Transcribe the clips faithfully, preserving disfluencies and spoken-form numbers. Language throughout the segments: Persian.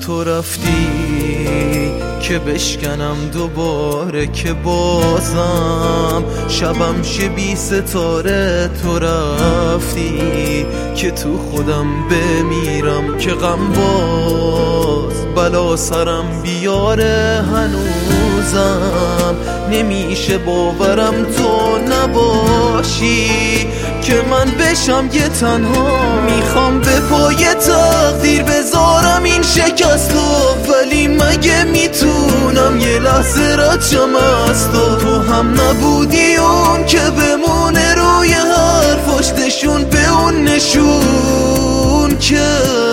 تو رفتی که بشکنم دوباره، که بازم شبم شه بی ستاره. تو رفتی که تو خودم بمیرم، که غم باز بلا سرم بیاره. هنوزم نمیشه باورم تو نباشی، که من بشم یه تنها. میخوام به پای تقدیر بذارم این شکستو، ولی مگه میتونم یه لحظه ردشم از تو؟ تو هم نبودی اون که بمونه روی حرفاش، نشون به اون نشون که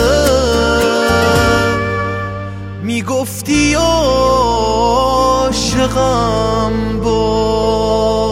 میگفتی عاشقم باش.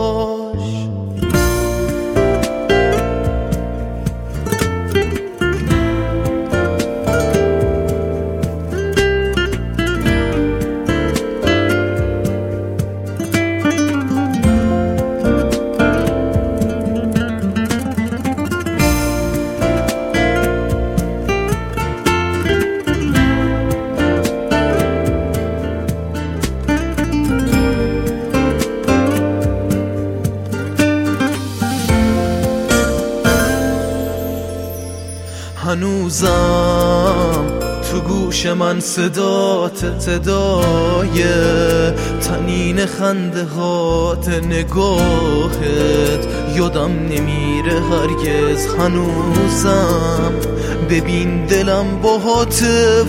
هنوزم تو گوش من صدات، صدای تنین خنده هات، نگاهت یادم نمیره هرگز. هنوزم ببین دلم باهات،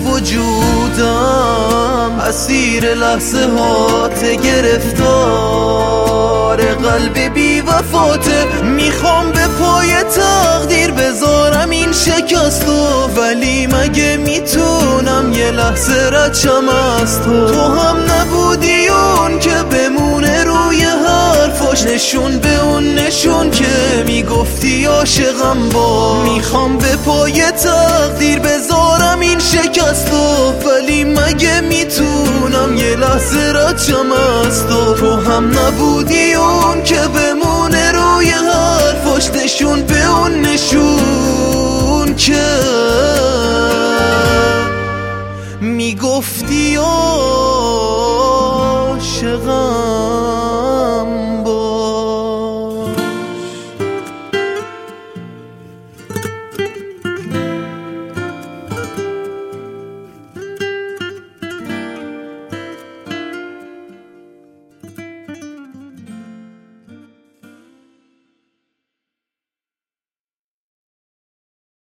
وجودم اسیر لحظه هات، گرفتار قلب بی وفاته. میخوام به پای تقدیر بذارم این شکستو، ولی مگه میتونم یه لحظه ردشم از تو؟ تو هم نبودی اون که بمونه روی حرفاش، نشون به اون نشون که میگفتی عاشقم باش. میخوام به پای تقدیر بذارم این شکستو، ولی مگه میتونم یه لحظه ردشم از تو؟ تو هم نبودی اون که بمونه روی حرفاش، نشون به اون نشون